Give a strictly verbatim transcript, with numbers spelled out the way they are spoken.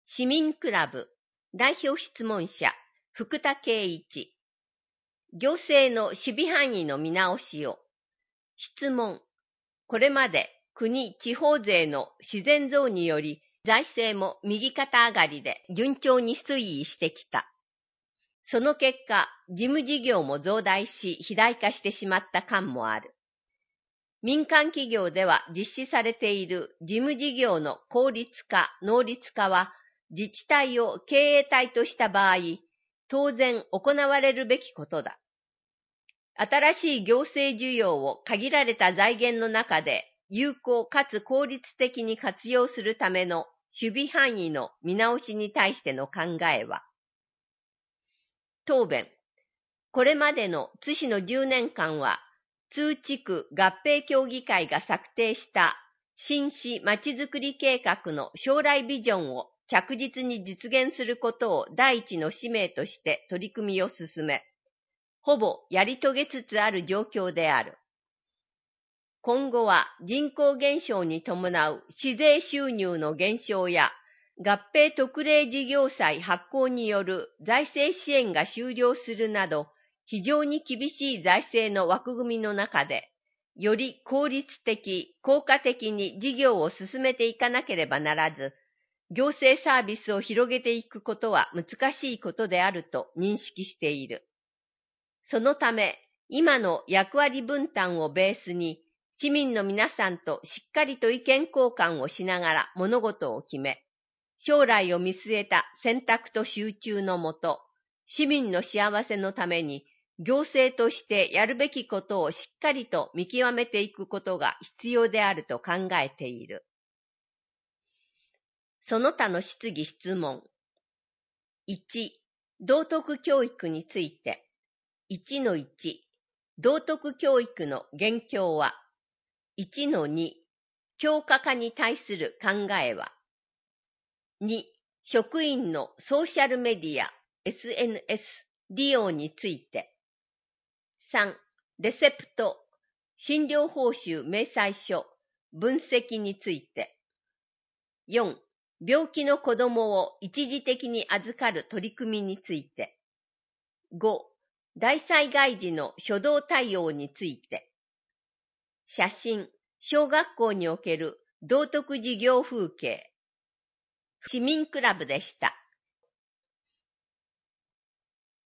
市民クラブ代表質問者福田圭一。行政の守備範囲の見直しを。質問。これまで国・地方税の自然増により財政も右肩上がりで順調に推移してきた。その結果、事務事業も増大し肥大化してしまった感もある。民間企業では実施されている事務事業の効率化・能率化は自治体を経営体とした場合、当然行われるべきことだ。新しい行政需要を限られた財源の中で有効かつ効率的に活用するための守備範囲の見直しに対しての考えは。答弁。これまでの津市のじゅうねんかんは、津地区合併協議会が策定した新市まちづくり計画の将来ビジョンを着実に実現することを第一の使命として取り組みを進め、ほぼやり遂げつつある状況である。今後は人口減少に伴う市税収入の減少や合併特例事業債発行による財政支援が終了するなど、非常に厳しい財政の枠組みの中で、より効率的、効果的に事業を進めていかなければならず、行政サービスを広げていくことは難しいことであると認識している。そのため、今の役割分担をベースに、市民の皆さんとしっかりと意見交換をしながら物事を決め、将来を見据えた選択と集中のもと、市民の幸せのために、行政としてやるべきことをしっかりと見極めていくことが必要であると考えている。その他の質疑質問。いち、道徳教育について。いちのいち、道徳教育の現況は。いちのに、強化化に対する考えは。に、職員のソーシャルメディア、エスエヌエス 利用について。さん、レセプト、診療報酬明細書、分析について。よん、病気の子どもを一時的に預かる取り組みについて。ご、大災害時の初動対応について。写真、小学校における道徳事業風景。市民クラブでした。